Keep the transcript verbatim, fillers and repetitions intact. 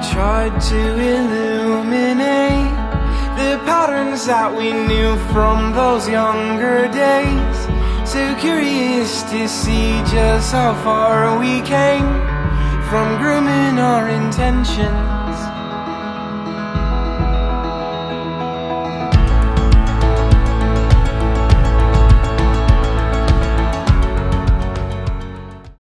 tried to illuminate the patterns that we knew from those younger days. So curious to see just how far we came from grooming our intentions.